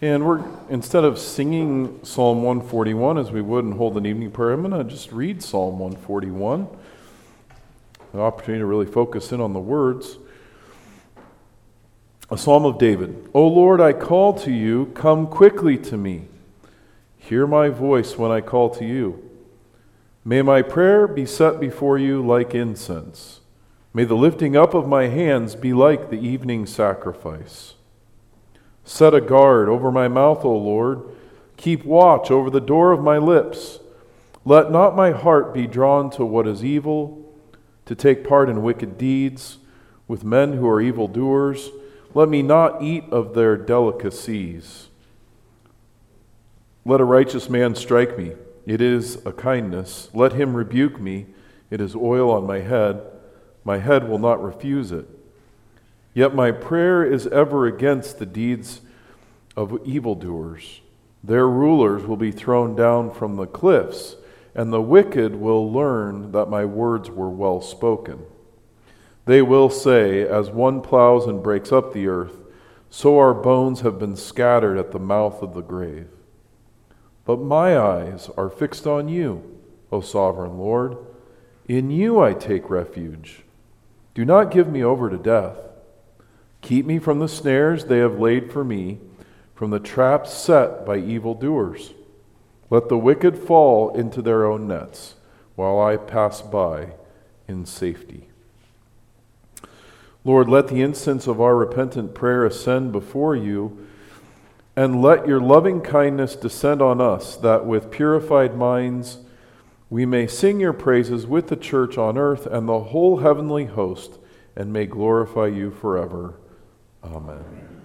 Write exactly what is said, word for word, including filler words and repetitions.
And we're, instead of singing Psalm one forty-one as we would and hold an evening prayer, I'm going to just read Psalm one forty-one. An opportunity to really focus in on the words. A Psalm of David. O Lord, I call to you, come quickly to me. Hear my voice when I call to you. May my prayer be set before you like incense. May the lifting up of my hands be like the evening sacrifice. Set a guard over my mouth, O Lord. Keep watch over the door of my lips. Let not my heart be drawn to what is evil, to take part in wicked deeds with men who are evildoers. Let me not eat of their delicacies. Let a righteous man strike me. It is a kindness. Let him rebuke me. It is oil on my head. My head will not refuse it. Yet my prayer is ever against the deeds of evildoers. Their rulers will be thrown down from the cliffs, and the wicked will learn that my words were well spoken. They will say, as one plows and breaks up the earth, so our bones have been scattered at the mouth of the grave. But my eyes are fixed on you, O sovereign Lord. In you I take refuge. Do not give me over to death. Keep me from the snares they have laid for me, from the traps set by evildoers. Let the wicked fall into their own nets, while I pass by in safety. Lord, let the incense of our repentant prayer ascend before you, and let your loving kindness descend on us, that with purified minds we may sing your praises with the church on earth and the whole heavenly host, and may glorify you forever. Amen.